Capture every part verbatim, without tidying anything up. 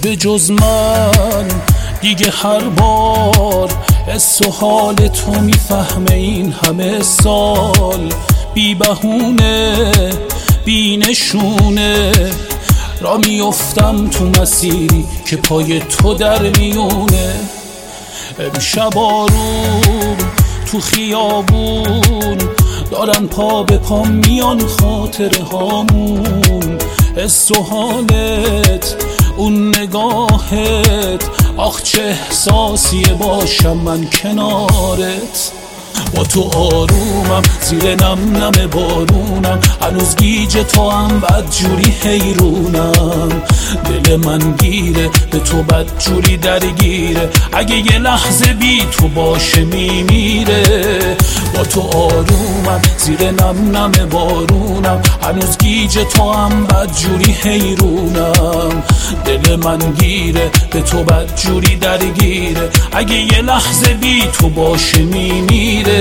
به جز من دیگه هر بار حس و حال تو میفهمه این همه سال. بی بهونه بی نشونه را میافتم تو مسیری که پای تو در میونه. امشب آروم تو خیابون دارن پا به پا میان خاطره هامون. حس و حالت اون نگاهت آخ چه احساسیه باشم من کنارت. با تو آرومم زیر نم نم بارونم، هنوز گیج تو هم بد جوری حیرونم. دل من گیره به تو بد جوری درگیره، اگه یه لحظه بی تو باشه میمیره. با تو آرومم زیر نم نم بارونم، هنوز گیج تو هم بد جوری حیرونم. دل من گیره به تو بد جوری درگیره، اگه یه لحظه بی تو باشه میمیره.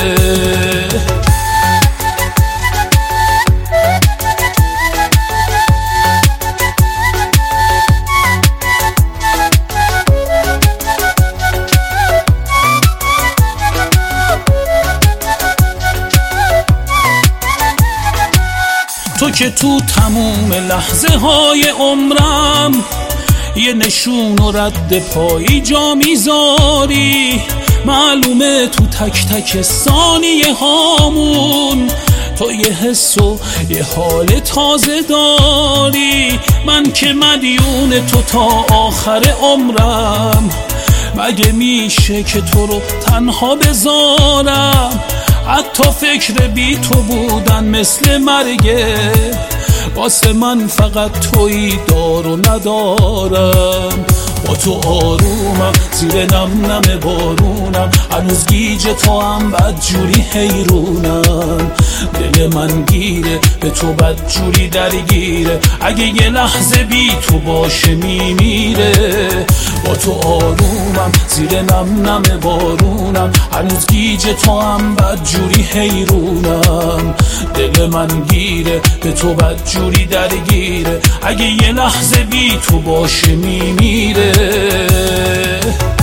تو که تو تموم لحظه های عمرم یه نشون و رد پایی جا میذاری. معلومه تو تک تک ثانیه هامون تو یه حس و یه حال تازه داری. من که مدیون تو تا آخر عمرم، مگه میشه که تو رو تنها بذارم؟ حتی فکر بی تو بودن مثل مرگه، واسه من فقط تویی دار و ندارم. با تو آرومم زیر نم نم بارونم، هنوز گیج تو هم بد جوری حیرونم. دل من گیره به تو بد جوری درگیره، اگه یه لحظه بی تو باشه میمیره. با تو آرومم زیر نم نم بارونم، هنوز گیج تو هم بد جوری حیرونم. دل من گیره به تو بد جوری درگیره، اگه یه لحظه بی تو باشه میمیره.